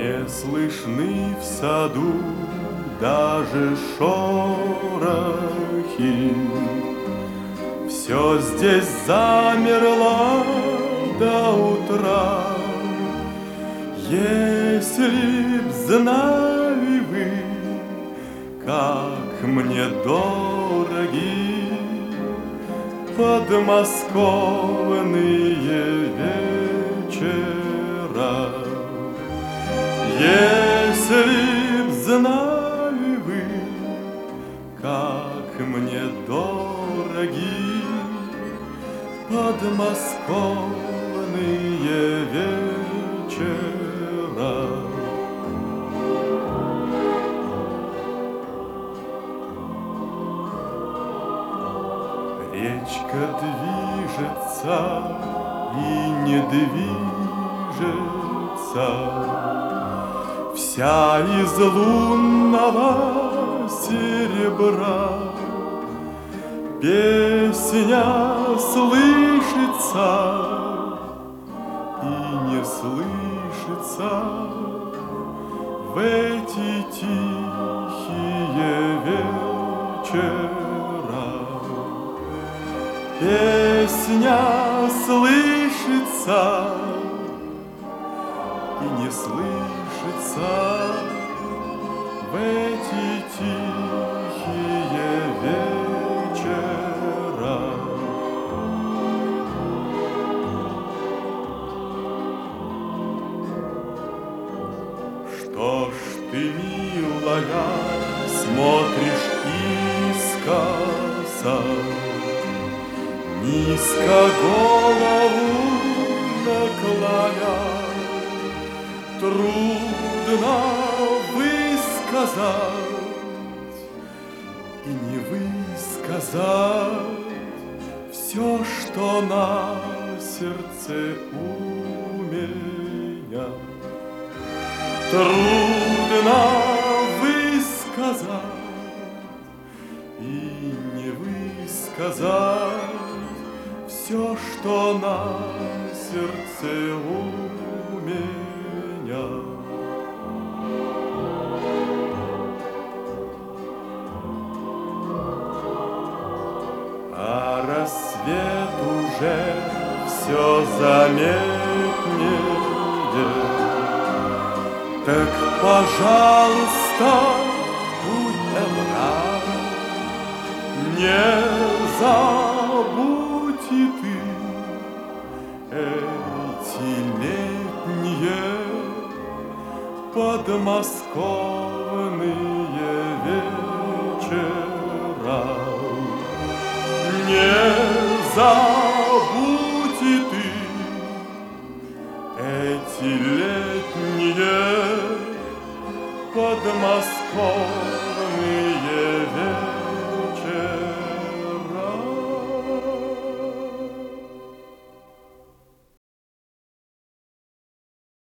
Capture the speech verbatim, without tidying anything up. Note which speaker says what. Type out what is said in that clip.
Speaker 1: Не слышны в саду даже шорохи. Все здесь замерло до утра. Если б знали вы, как мне дороги подмосковные вечера, если б знали вы, как мне дороги подмосковные вечера. Речка движется и не движется, вся из лунного серебра. Песня слышится и не слышится в эти тихие вечера. Песня слышится и не слышится в эти тихие вечера. Что ж ты, милая, смотришь искоса, низко голову наклоня? Трудно высказать и не высказать все, что на сердце у меня. Трудно высказать и не высказать все, что на сердце у меня. А рассвет уже все заметнее. Так, пожалуйста, будь добра, не забудь и ты эти летние подмосковные вечера. Не забудь и ты эти летние подмосковные